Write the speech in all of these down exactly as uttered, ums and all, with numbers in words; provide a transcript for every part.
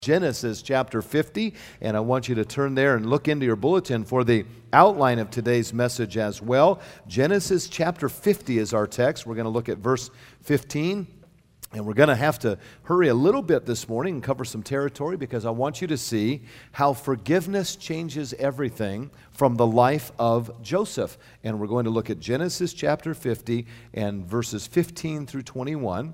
Genesis chapter fifty, and I want you to turn there and look into your bulletin for the outline of today's message as well. Genesis chapter fifty is our text. We're going to look at verse fifteen, and we're going to have to hurry a little bit this morning and cover some territory because I want you to see how forgiveness changes everything from the life of Joseph. And we're going to look at Genesis chapter fifty and verses fifteen through twenty-one.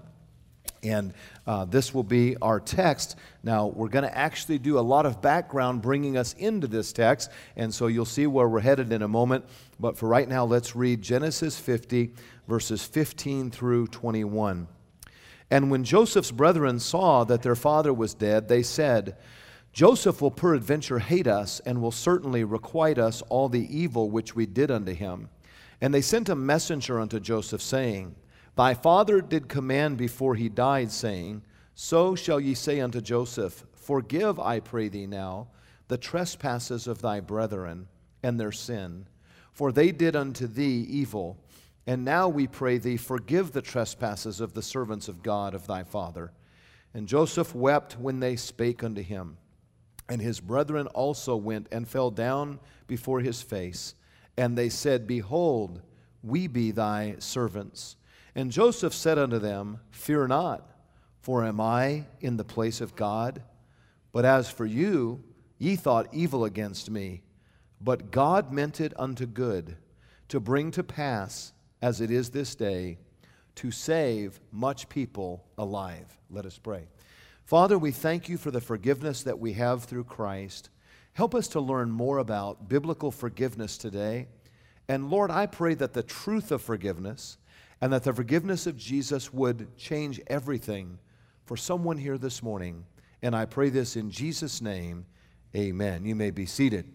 And uh, this will be our text. Now, we're going to actually do a lot of background bringing us into this text, and so you'll see where we're headed in a moment. But for right now, let's read Genesis fifty, verses fifteen through twenty-one. And when Joseph's brethren saw that their father was dead, they said, Joseph will peradventure hate us, and will certainly requite us all the evil which we did unto him. And they sent a messenger unto Joseph, saying, Thy father did command before he died, saying, So shall ye say unto Joseph, Forgive, I pray thee now, the trespasses of thy brethren, and their sin. For they did unto thee evil. And now we pray thee, forgive the trespasses of the servants of God of thy father. And Joseph wept when they spake unto him. And his brethren also went and fell down before his face. And they said, Behold, we be thy servants. And Joseph said unto them, Fear not, for am I in the place of God? But as for you, ye thought evil against me. But God meant it unto good, to bring to pass, as it is this day, to save much people alive. Let us pray. Father, we thank you for the forgiveness that we have through Christ. Help us to learn more about biblical forgiveness today. And Lord, I pray that the truth of forgiveness and that the forgiveness of Jesus would change everything for someone here this morning. And I pray this in Jesus' name, amen. You may be seated.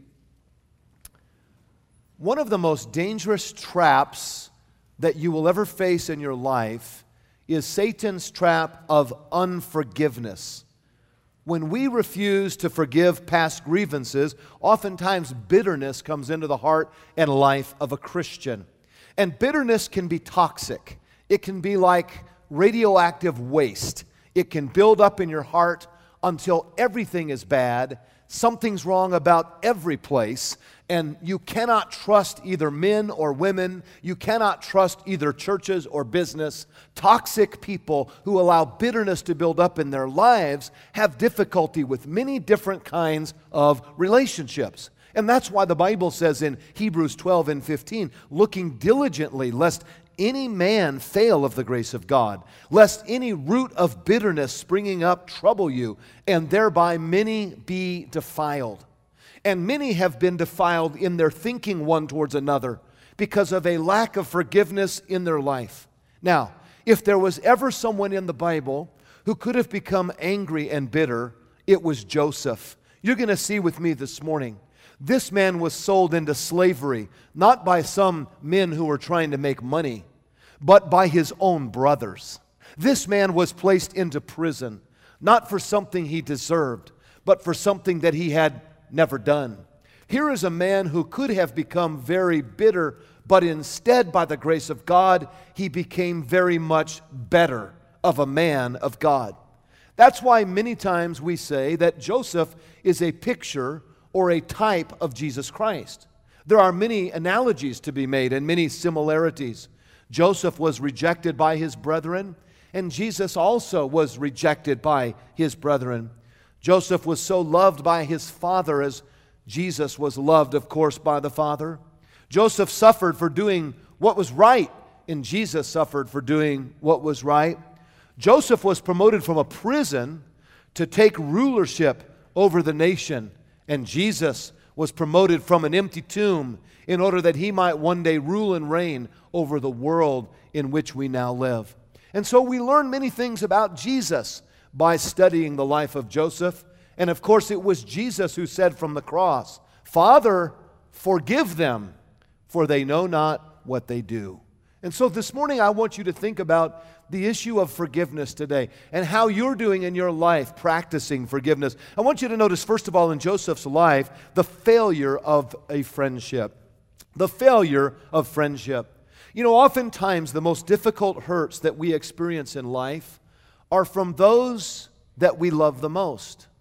One of the most dangerous traps that you will ever face in your life is Satan's trap of unforgiveness. When we refuse to forgive past grievances, oftentimes bitterness comes into the heart and life of a Christian. And bitterness can be toxic. It can be like radioactive waste. It can build up in your heart until everything is bad. Something's wrong about every place. And you cannot trust either men or women. You cannot trust either churches or business. Toxic people who allow bitterness to build up in their lives have difficulty with many different kinds of relationships. And that's why the Bible says in Hebrews twelve and fifteen, looking diligently, lest any man fail of the grace of God, lest any root of bitterness springing up trouble you, and thereby many be defiled. And many have been defiled in their thinking one towards another because of a lack of forgiveness in their life. Now, if there was ever someone in the Bible who could have become angry and bitter, it was Joseph. You're going to see with me this morning. This man was sold into slavery, not by some men who were trying to make money, but by his own brothers. This man was placed into prison, not for something he deserved, but for something that he had never done. Here is a man who could have become very bitter, but instead, by the grace of God, he became very much better of a man of God. That's why many times we say that Joseph is a picture or a type of Jesus Christ. There are many analogies to be made and many similarities. Joseph was rejected by his brethren, and Jesus also was rejected by his brethren. Joseph was so loved by his father as Jesus was loved, of course, by the Father. Joseph suffered for doing what was right, and Jesus suffered for doing what was right. Joseph was promoted from a prison to take rulership over the nation. And Jesus was promoted from an empty tomb in order that he might one day rule and reign over the world in which we now live. And so we learn many things about Jesus by studying the life of Joseph. And of course it was Jesus who said from the cross, Father, forgive them, for they know not what they do. And so this morning I want you to think about the issue of forgiveness today and how you're doing in your life practicing forgiveness. I want you to notice, first of all, in Joseph's life, the failure of a friendship. The failure of friendship. You know, oftentimes the most difficult hurts that we experience in life are from those that we love the most.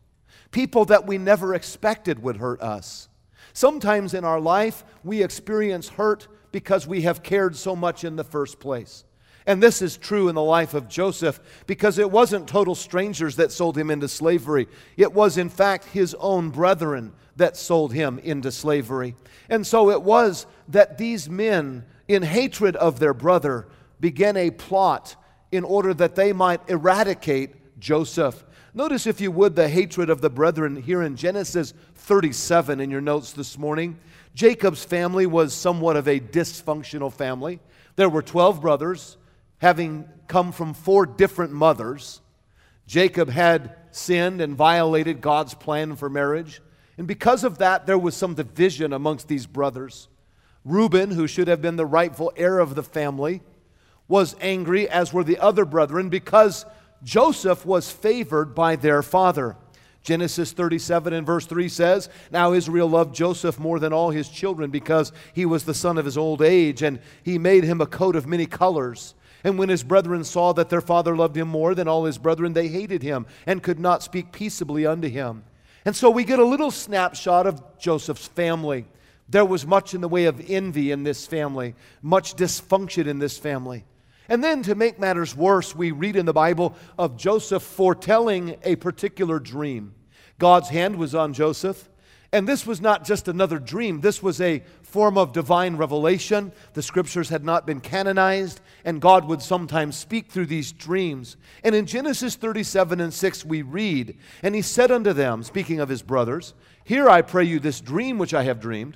People that we never expected would hurt us. Sometimes in our life, we experience hurt because we have cared so much in the first place. And this is true in the life of Joseph, because it wasn't total strangers that sold him into slavery. It was, in fact, his own brethren that sold him into slavery. And so it was that these men, in hatred of their brother, began a plot in order that they might eradicate Joseph. Notice, if you would, the hatred of the brethren here in Genesis thirty-seven in your notes this morning. Jacob's family was somewhat of a dysfunctional family. There were twelve brothers, having come from four different mothers. Jacob had sinned and violated God's plan for marriage. And because of that, there was some division amongst these brothers. Reuben, who should have been the rightful heir of the family, was angry, as were the other brethren, because Joseph was favored by their father. Genesis thirty-seven and verse three says, "Now Israel loved Joseph more than all his children, because he was the son of his old age, and he made him a coat of many colors. And when his brethren saw that their father loved him more than all his brethren, they hated him, and could not speak peaceably unto him." And so we get a little snapshot of Joseph's family. There was much in the way of envy in this family, much dysfunction in this family. And then, to make matters worse, we read in the Bible of Joseph foretelling a particular dream. God's hand was on Joseph, and this was not just another dream. This was a form of divine revelation. The Scriptures had not been canonized, and God would sometimes speak through these dreams. And in Genesis thirty-seven and six we read, "And he said unto them," speaking of his brothers, "Hear, I pray you, this dream which I have dreamed.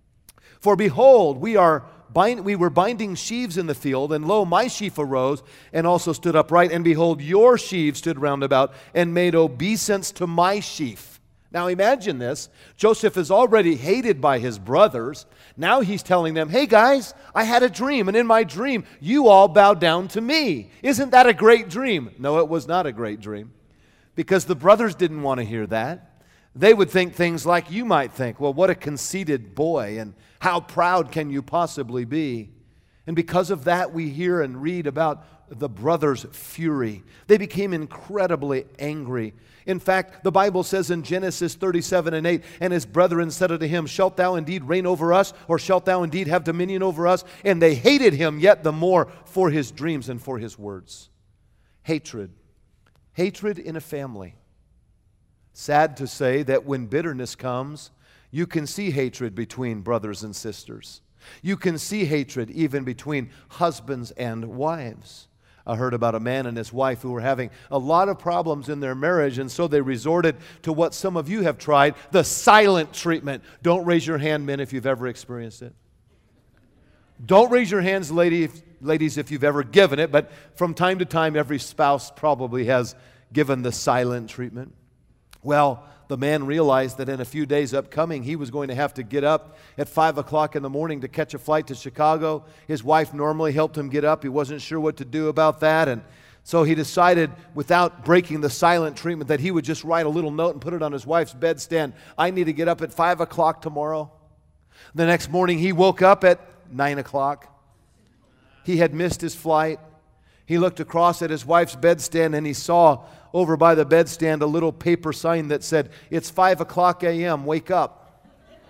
For behold, we are bind, we were binding sheaves in the field, and lo, my sheaf arose, and also stood upright, and behold, your sheaves stood round about, and made obeisance to my sheaf." Now imagine this. Joseph is already hated by his brothers. Now he's telling them, "Hey guys, I had a dream, and in my dream, you all bowed down to me. Isn't that a great dream?" No, it was not a great dream, because the brothers didn't want to hear that. They would think things like you might think. Well, what a conceited boy, and how proud can you possibly be? And because of that, we hear and read about the brothers' fury. They became incredibly angry. In fact, the Bible says in Genesis thirty-seven and eight, "And his brethren said unto him, Shalt thou indeed reign over us, or shalt thou indeed have dominion over us? And they hated him yet the more for his dreams and for his words." Hatred. Hatred in a family. Sad to say that when bitterness comes, you can see hatred between brothers and sisters. You can see hatred even between husbands and wives. I heard about a man and his wife who were having a lot of problems in their marriage, and so they resorted to what some of you have tried, the silent treatment. Don't raise your hand, men, if you've ever experienced it. Don't raise your hands, lady, if, ladies, if you've ever given it, but from time to time, every spouse probably has given the silent treatment. Well, the man realized that in a few days upcoming, he was going to have to get up at five o'clock in the morning to catch a flight to Chicago. His wife normally helped him get up. He wasn't sure what to do about that, and so he decided, without breaking the silent treatment, that he would just write a little note and put it on his wife's bedstand. "I need to get up at five o'clock tomorrow." The next morning, he woke up at nine o'clock. He had missed his flight. He looked across at his wife's bedstand, and he saw over by the bedstand a little paper sign that said, "It's five o'clock a m, wake up."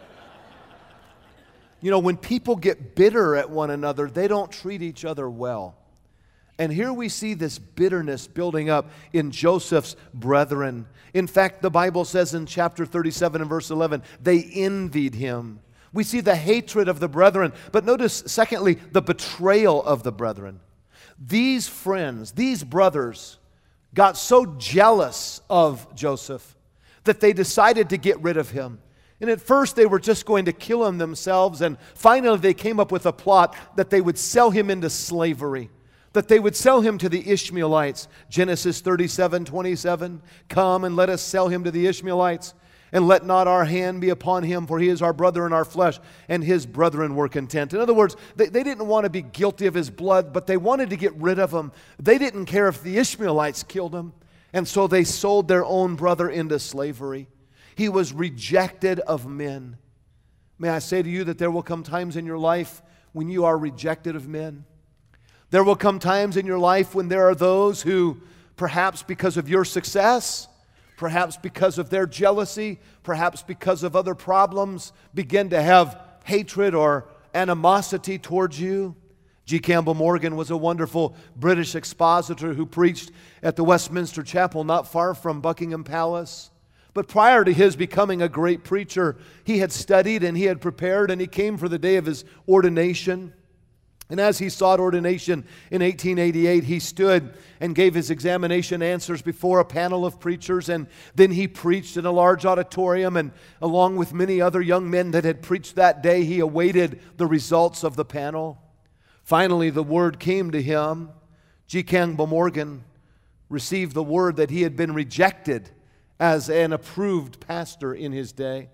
You know, when people get bitter at one another, they don't treat each other well. And here we see this bitterness building up in Joseph's brethren. In fact, the Bible says in chapter thirty-seven and verse eleven, they envied him. We see the hatred of the brethren. But notice, secondly, the betrayal of the brethren. These friends, these brothers, got so jealous of Joseph that they decided to get rid of him. And at first they were just going to kill him themselves, and finally they came up with a plot that they would sell him into slavery, that they would sell him to the Ishmaelites. Genesis thirty-seven twenty-seven, "Come and let us sell him to the Ishmaelites, and let not our hand be upon him, for he is our brother in our flesh." And his brethren were content. In other words, they, they didn't want to be guilty of his blood, but they wanted to get rid of him. They didn't care if the Ishmaelites killed him. And so they sold their own brother into slavery. He was rejected of men. May I say to you that there will come times in your life when you are rejected of men. There will come times in your life when there are those who, perhaps because of your success, perhaps because of their jealousy, perhaps because of other problems, begin to have hatred or animosity towards you. G. Campbell Morgan was a wonderful British expositor who preached at the Westminster Chapel not far from Buckingham Palace. But prior to his becoming a great preacher, he had studied and he had prepared, and he came for the day of his ordination. And as he sought ordination in eighteen eighty-eight, he stood and gave his examination answers before a panel of preachers, and then he preached in a large auditorium, and along with many other young men that had preached that day, he awaited the results of the panel. Finally, the word came to him. G. Campbell Morgan received the word that he had been rejected as an approved pastor in his day.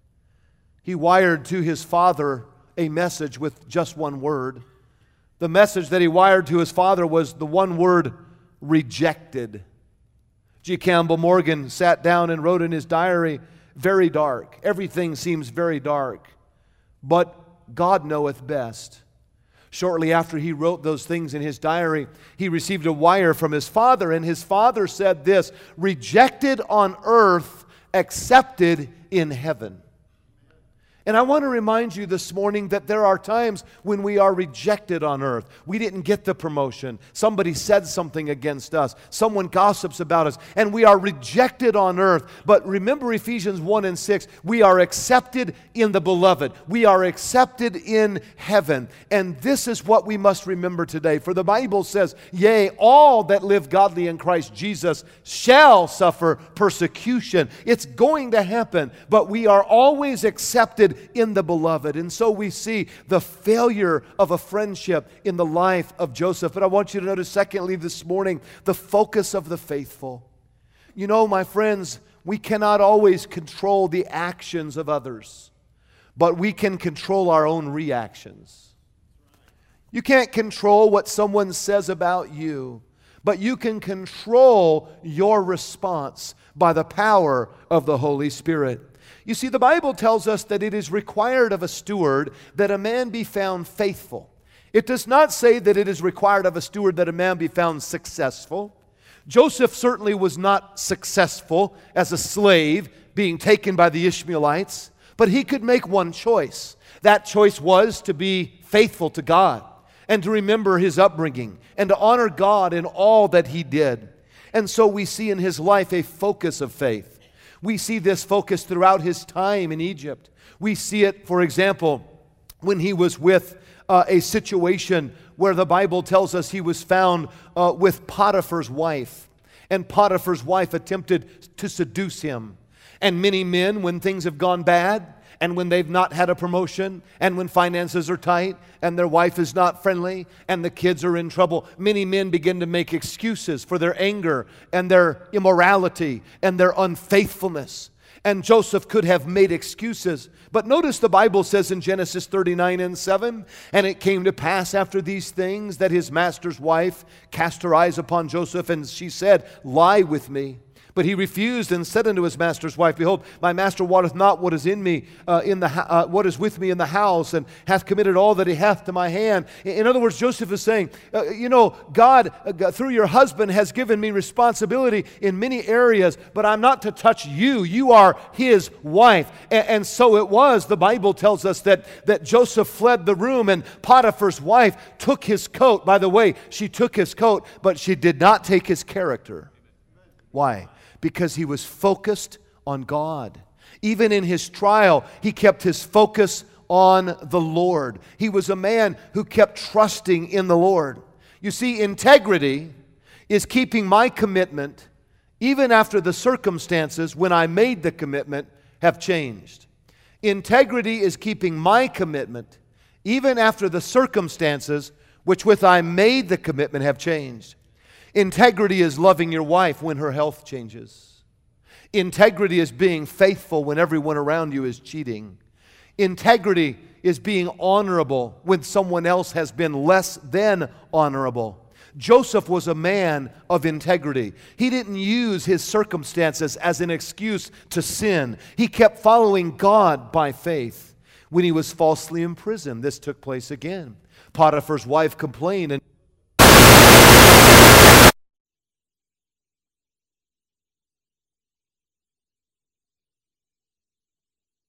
He wired to his father a message with just one word. The message that he wired to his father was the one word, rejected. G. Campbell Morgan sat down and wrote in his diary, very dark. Everything seems very dark, but God knoweth best. Shortly after he wrote those things in his diary, he received a wire from his father, and his father said this, rejected on earth, accepted in heaven. And I want to remind you this morning that there are times when we are rejected on earth. We didn't get the promotion. Somebody said something against us. Someone gossips about us. And we are rejected on earth. But remember Ephesians one and six. We are accepted in the beloved. We are accepted in heaven. And this is what we must remember today. For the Bible says, yea, all that live godly in Christ Jesus shall suffer persecution. It's going to happen. But we are always accepted in the beloved. And so we see the failure of a friendship in the life of Joseph. But I want you to notice, secondly, this morning, the focus of the faithful. You know, my friends, we cannot always control the actions of others, but we can control our own reactions. You can't control what someone says about you, but you can control your response by the power of the Holy Spirit. You see, the Bible tells us that it is required of a steward that a man be found faithful. It does not say that it is required of a steward that a man be found successful. Joseph certainly was not successful as a slave being taken by the Ishmaelites, but he could make one choice. That choice was to be faithful to God and to remember his upbringing and to honor God in all that he did. And so we see in his life a focus of faith. We see this focus throughout his time in Egypt. We see it, for example, when he was with uh, a situation where the Bible tells us he was found uh, with Potiphar's wife. And Potiphar's wife attempted to seduce him. And many men, when things have gone bad, and when they've not had a promotion, and when finances are tight, and their wife is not friendly, and the kids are in trouble, many men begin to make excuses for their anger, and their immorality, and their unfaithfulness. And Joseph could have made excuses. But notice the Bible says in Genesis thirty-nine and seven, and it came to pass after these things that his master's wife cast her eyes upon Joseph, and she said, lie with me. But he refused and said unto his master's wife, behold, my master wotteth not what is in me, uh, in the uh, what is with me in the house, and hath committed all that he hath to my hand. In other words, Joseph is saying, uh, you know, God, uh, through your husband, has given me responsibility in many areas, but I'm not to touch you. You are his wife. And, and so it was, the Bible tells us that, that Joseph fled the room, and Potiphar's wife took his coat. By the way, she took his coat, but she did not take his character. Why? Because he was focused on God. Even in his trial, he kept his focus on the Lord. He was a man who kept trusting in the Lord. You see, integrity is keeping my commitment even after the circumstances when I made the commitment have changed. Integrity is keeping my commitment even after the circumstances which with I made the commitment have changed. Integrity is loving your wife when her health changes. Integrity is being faithful when everyone around you is cheating. Integrity is being honorable when someone else has been less than honorable. Joseph was a man of integrity. He didn't use his circumstances as an excuse to sin. He kept following God by faith. When he was falsely imprisoned, this took place again. Potiphar's wife complained, and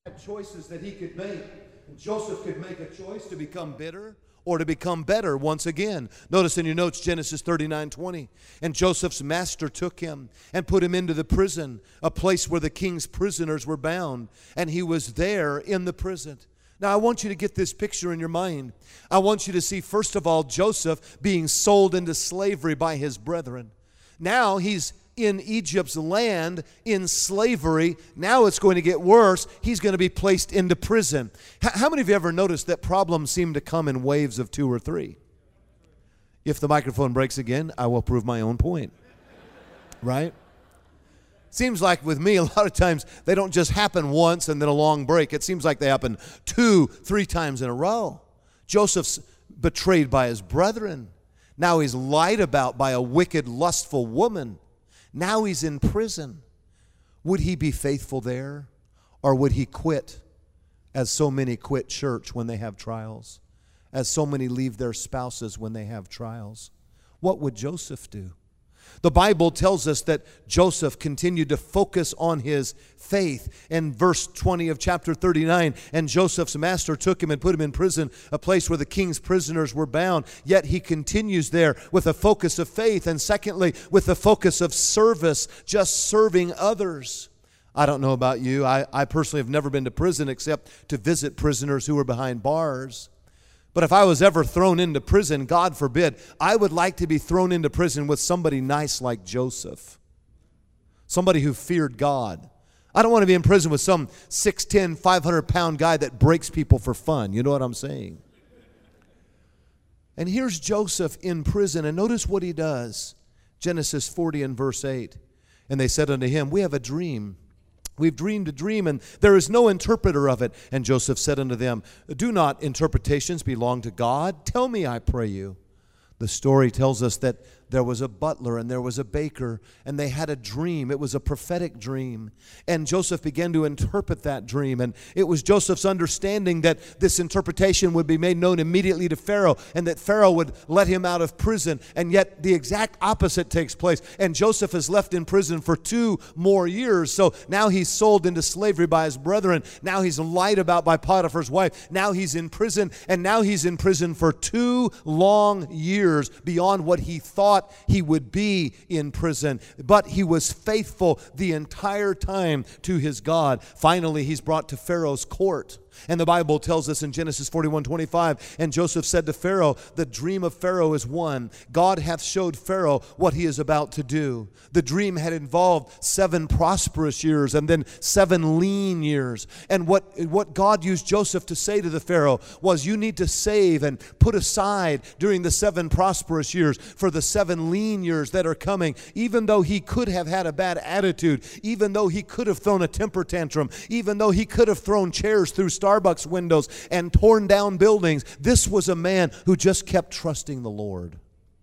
Had choices that he could make. And Joseph could make a choice to become bitter or to become better once again. Notice in your notes Genesis thirty-nine twenty. And Joseph's master took him and put him into the prison, a place where the king's prisoners were bound, and he was there in the prison. Now I want you to get this picture in your mind. I want you to see, first of all, Joseph being sold into slavery by his brethren. Now he's in Egypt's land in slavery. Now it's going to get worse. He's going to be placed into prison. H- how many of you ever noticed that problems seem to come in waves of two or three? If the microphone breaks again, I will prove my own point. Right? Seems like with me, a lot of times they don't just happen once and then a long break. It seems like they happen two, three times in a row. Joseph's betrayed by his brethren. Now he's lied about by a wicked, lustful woman. Now he's in prison. Would he be faithful there, or would he quit, as so many quit church when they have trials, as so many leave their spouses when they have trials? What would Joseph do? The Bible tells us that Joseph continued to focus on his faith. In verse twenty of chapter thirty-nine, and Joseph's master took him and put him in prison, a place where the king's prisoners were bound. Yet he continues there with a focus of faith, and secondly, with a focus of service, just serving others. I don't know about you. I, I personally have never been to prison except to visit prisoners who were behind bars. But if I was ever thrown into prison, God forbid, I would like to be thrown into prison with somebody nice like Joseph. Somebody who feared God. I don't want to be in prison with some six ten, five hundred pound guy that breaks people for fun. You know what I'm saying? And here's Joseph in prison, and notice what he does. Genesis forty and verse eight. And they said unto him, we have a dream. We've dreamed a dream, and there is no interpreter of it. And Joseph said unto them, do not interpretations belong to God? Tell me, I pray you. The story tells us that there was a butler and there was a baker, and they had a dream. It was a prophetic dream. And Joseph began to interpret that dream. And it was Joseph's understanding that this interpretation would be made known immediately to Pharaoh, and that Pharaoh would let him out of prison. And yet the exact opposite takes place. And Joseph is left in prison for two more years. So now he's sold into slavery by his brethren. Now he's lied about by Potiphar's wife. Now he's in prison. And now he's in prison for two long years beyond what he thought he would be in prison. But he was faithful the entire time to his God. Finally, he's brought to Pharaoh's court. And the Bible tells us in Genesis forty-one twenty-five, and Joseph said to Pharaoh, the dream of Pharaoh is one. God hath showed Pharaoh what he is about to do. The dream had involved seven prosperous years and then seven lean years. And what, what God used Joseph to say to the Pharaoh was, you need to save and put aside during the seven prosperous years for the seven lean years that are coming. Even though he could have had a bad attitude, even though he could have thrown a temper tantrum, even though he could have thrown chairs through Starbucks windows and torn down buildings, this was a man who just kept trusting the Lord.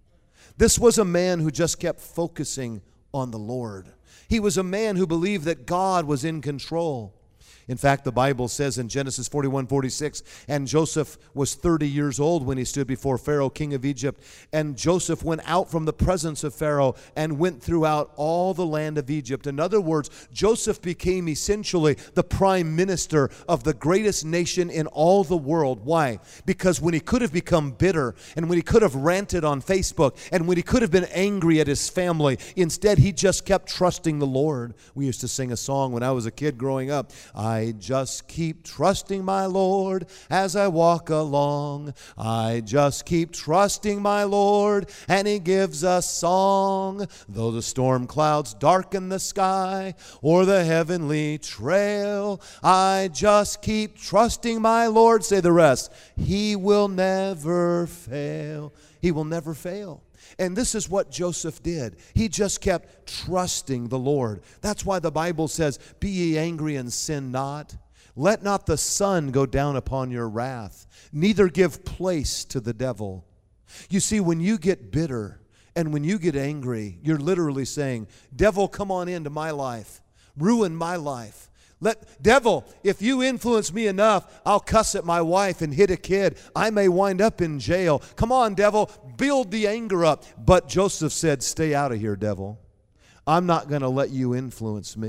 This was a man who just kept focusing on the Lord. He was a man who believed that God was in control. In fact, the Bible says in Genesis forty-one forty-six, and Joseph was thirty years old when he stood before Pharaoh, king of Egypt. And Joseph went out from the presence of Pharaoh and went throughout all the land of Egypt. In other words, Joseph became essentially the prime minister of the greatest nation in all the world. Why? Because when he could have become bitter, and when he could have ranted on Facebook, and when he could have been angry at his family, instead he just kept trusting the Lord. We used to sing a song when I was a kid growing up. I I just keep trusting my Lord as I walk along. I just keep trusting my Lord, and he gives us song. Though the storm clouds darken the sky or the heavenly trail, I just keep trusting my Lord. Say the rest. He will never fail. He will never fail. And this is what Joseph did. He just kept trusting the Lord. That's why the Bible says, be ye angry and sin not. Let not the sun go down upon your wrath, neither give place to the devil. You see, when you get bitter and when you get angry, you're literally saying, devil, come on into my life. Ruin my life. Let devil, if you influence me enough, I'll cuss at my wife and hit a kid. I may wind up in jail. Come on, devil, build the anger up. But Joseph said, stay out of here, devil. I'm not going to let you influence me.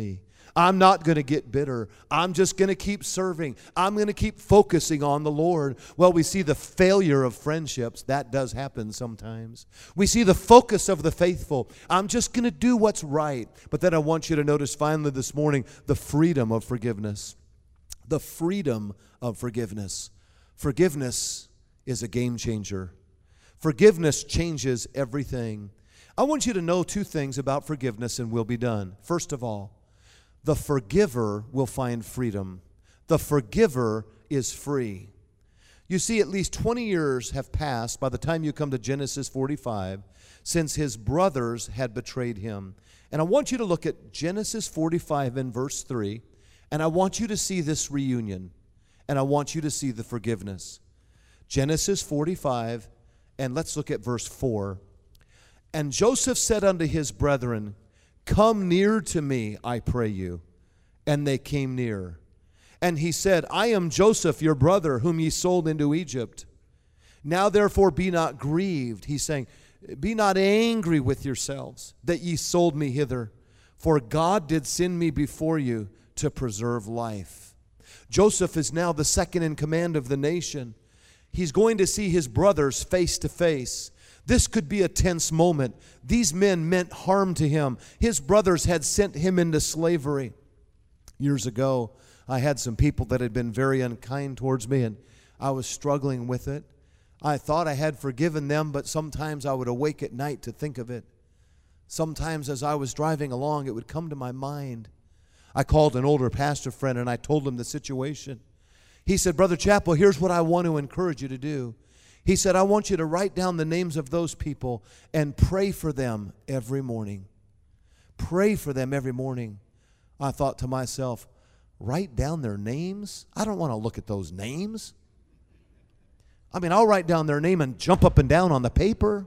I'm not going to get bitter. I'm just going to keep serving. I'm going to keep focusing on the Lord. Well, we see the failure of friendships. That does happen sometimes. We see the focus of the faithful. I'm just going to do what's right. But then I want you to notice finally this morning the freedom of forgiveness. The freedom of forgiveness. Forgiveness is a game changer. Forgiveness changes everything. I want you to know two things about forgiveness and we'll be done. First of all, the forgiver will find freedom. The forgiver is free. You see, at least twenty years have passed by the time you come to Genesis forty-five since his brothers had betrayed him. And I want you to look at Genesis forty-five and verse three, and I want you to see this reunion, and I want you to see the forgiveness. Genesis forty-five, and let's look at verse four. And Joseph said unto his brethren, Come near to me, I pray you. And they came near. And he said, I am Joseph, your brother, whom ye sold into Egypt. Now therefore be not grieved. He's saying, be not angry with yourselves that ye sold me hither. For God did send me before you to preserve life. Joseph is now the second in command of the nation. He's going to see his brothers face to face. This could be a tense moment. These men meant harm to him. His brothers had sent him into slavery. Years ago, I had some people that had been very unkind towards me, and I was struggling with it. I thought I had forgiven them, but sometimes I would awake at night to think of it. Sometimes as I was driving along, it would come to my mind. I called an older pastor friend, and I told him the situation. He said, Brother Chappell, here's what I want to encourage you to do. He said, I want you to write down the names of those people and pray for them every morning. Pray for them every morning. I thought to myself, write down their names? I don't want to look at those names. I mean, I'll write down their name and jump up and down on the paper.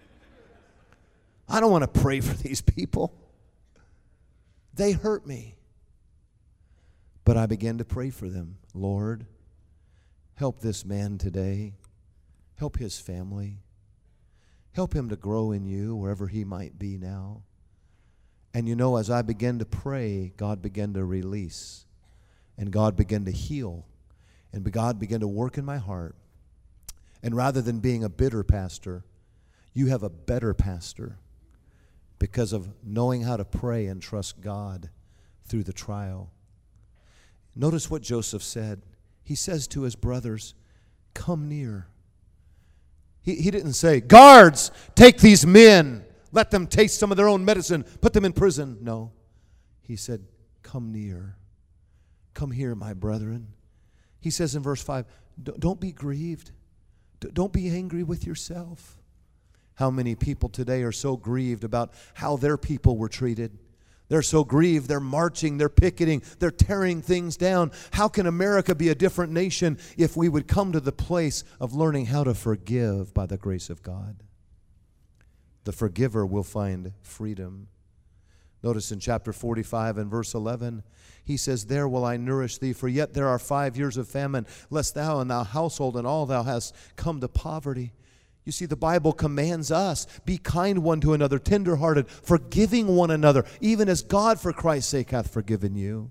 I don't want to pray for these people. They hurt me. But I began to pray for them. Lord, help this man today. Help his family. Help him to grow in you wherever he might be now. And you know, as I began to pray, God began to release. And God began to heal. And God began to work in my heart. And rather than being a bitter pastor, you have a better pastor because of knowing how to pray and trust God through the trial. Notice what Joseph said. He says to his brothers, come near. He, he didn't say, guards, take these men. Let them taste some of their own medicine. Put them in prison. No. He said, come near. Come here, my brethren. He says in verse five, don't be grieved. Don't be angry with yourself. How many people today are so grieved about how their people were treated? They're so grieved, they're marching, they're picketing, they're tearing things down. How can America be a different nation if we would come to the place of learning how to forgive by the grace of God? The forgiver will find freedom. Notice in chapter forty-five and verse eleven, he says, there will I nourish thee, for yet there are five years of famine, lest thou and thy household and all thou hast come to poverty. You see, the Bible commands us, be kind one to another, tenderhearted, forgiving one another, even as God for Christ's sake hath forgiven you.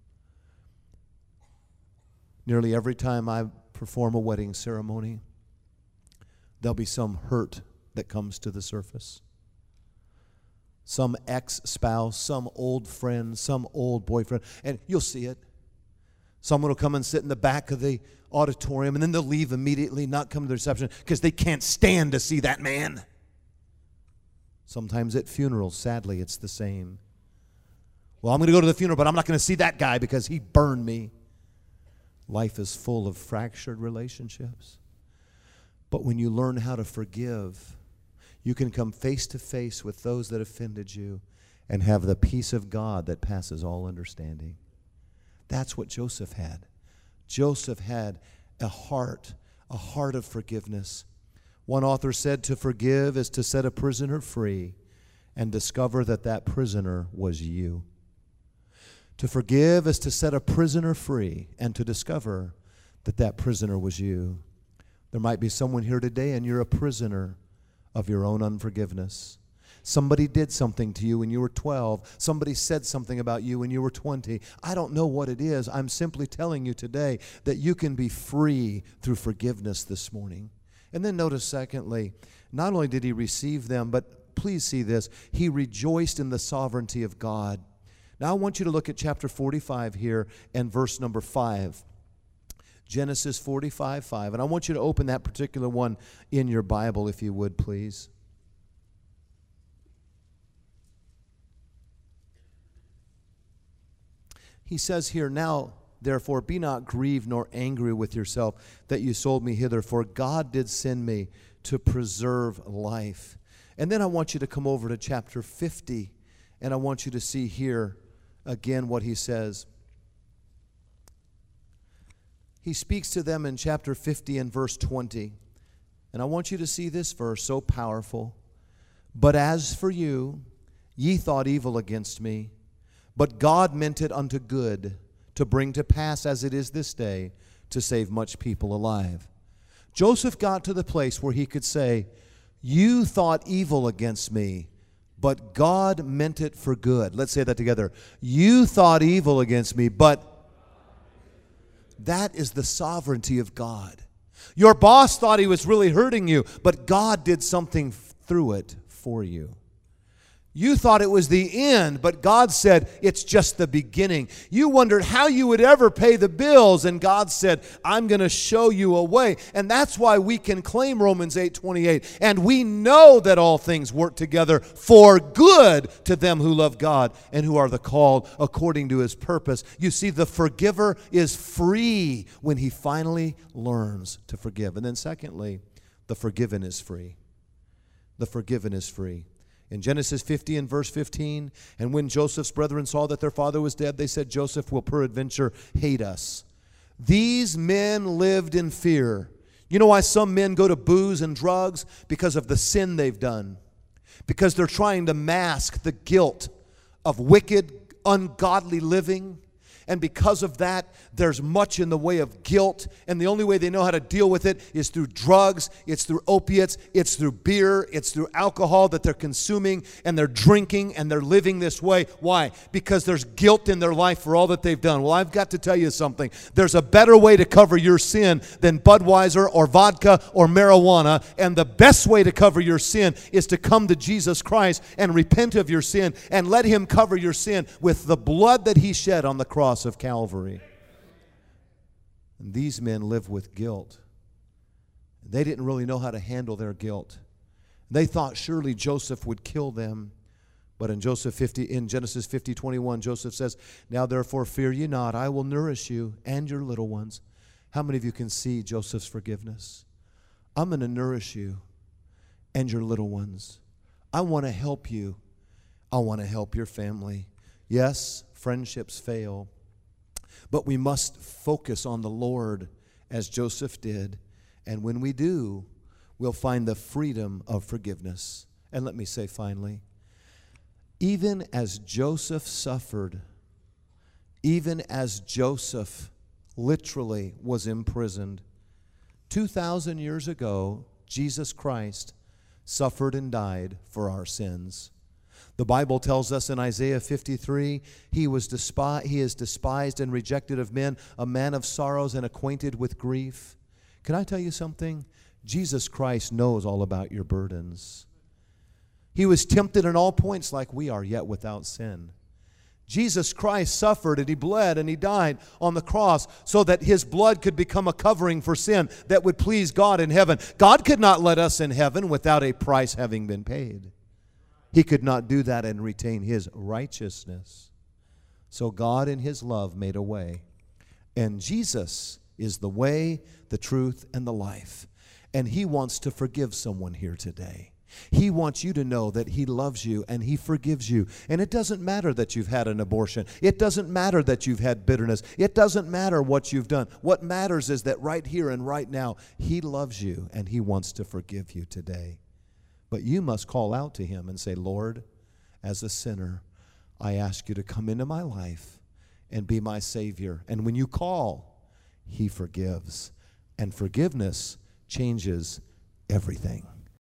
Nearly every time I perform a wedding ceremony, there'll be some hurt that comes to the surface. Some ex-spouse, some old friend, some old boyfriend, and you'll see it. Someone will come and sit in the back of the auditorium, and then they'll leave immediately, not come to the reception, because they can't stand to see that man. Sometimes at funerals, sadly, it's the same. Well, I'm going to go to the funeral, but I'm not going to see that guy because he burned me. Life is full of fractured relationships. But when you learn how to forgive, you can come face to face with those that offended you and have the peace of God that passes all understanding. That's what Joseph had. Joseph had a heart, a heart of forgiveness. One author said to forgive is to set a prisoner free and discover that that prisoner was you. To forgive is to set a prisoner free and to discover that that prisoner was you. There might be someone here today and you're a prisoner of your own unforgiveness. Somebody did something to you when you were twelve. Somebody said something about you when you were twenty. I don't know what it is. I'm simply telling you today that you can be free through forgiveness this morning. And then notice, secondly, not only did he receive them, but please see this, he rejoiced in the sovereignty of God. Now I want you to look at chapter forty-five here and verse number five. Genesis forty-five, five. And I want you to open that particular one in your Bible, if you would, please. He says here, now, therefore, be not grieved nor angry with yourself that you sold me hither, for God did send me to preserve life. And then I want you to come over to chapter fifty, and I want you to see here again what he says. He speaks to them in chapter fifty and verse twenty. And I want you to see this verse, so powerful. But as for you, ye thought evil against me, but God meant it unto good, to bring to pass as it is this day, to save much people alive. Joseph got to the place where he could say, you thought evil against me, but God meant it for good. Let's say that together. You thought evil against me, but that is the sovereignty of God. Your boss thought he was really hurting you, but God did something through it for you. You thought it was the end, but God said it's just the beginning. You wondered how you would ever pay the bills, and God said, I'm going to show you a way. And that's why we can claim Romans eight twenty-eight. And we know that all things work together for good to them who love God and who are the called according to his purpose. You see, the forgiver is free when he finally learns to forgive. And then secondly, the forgiven is free. The forgiven is free. In Genesis fifty and verse fifteen, and when Joseph's brethren saw that their father was dead, they said, Joseph will peradventure hate us. These men lived in fear. You know why some men go to booze and drugs? Because of the sin they've done. Because they're trying to mask the guilt of wicked, ungodly living. And because of that, there's much in the way of guilt. And the only way they know how to deal with it is through drugs, it's through opiates, it's through beer, it's through alcohol that they're consuming, and they're drinking, and they're living this way. Why? Because there's guilt in their life for all that they've done. Well, I've got to tell you something. There's a better way to cover your sin than Budweiser or vodka or marijuana. And the best way to cover your sin is to come to Jesus Christ and repent of your sin and let him cover your sin with the blood that he shed on the cross of Calvary. And these men live with guilt. They didn't really know how to handle their guilt. They thought surely Joseph would kill them. But in Joseph fifty, in Genesis fifty twenty-one, Joseph says, now therefore fear ye not, I will nourish you and your little ones. How many of you can see Joseph's forgiveness? I'm going to nourish you and your little ones. I want to help you. I want to help your family. Yes, friendships fail. But we must focus on the Lord as Joseph did. And when we do, we'll find the freedom of forgiveness. And let me say finally, even as Joseph suffered, even as Joseph literally was imprisoned, two thousand years ago, Jesus Christ suffered and died for our sins. The Bible tells us in Isaiah fifty-three, he was despised, he is despised and rejected of men, a man of sorrows and acquainted with grief. Can I tell you something? Jesus Christ knows all about your burdens. He was tempted in all points like we are, yet without sin. Jesus Christ suffered and he bled and he died on the cross so that his blood could become a covering for sin that would please God in heaven. God could not let us in heaven without a price having been paid. He could not do that and retain his righteousness. So God in his love made a way. And Jesus is the way, the truth, and the life. And he wants to forgive someone here today. He wants you to know that he loves you and he forgives you. And it doesn't matter that you've had an abortion. It doesn't matter that you've had bitterness. It doesn't matter what you've done. What matters is that right here and right now, he loves you and he wants to forgive you today. But you must call out to him and say, Lord, as a sinner, I ask you to come into my life and be my Savior. And when you call, he forgives. And forgiveness changes everything.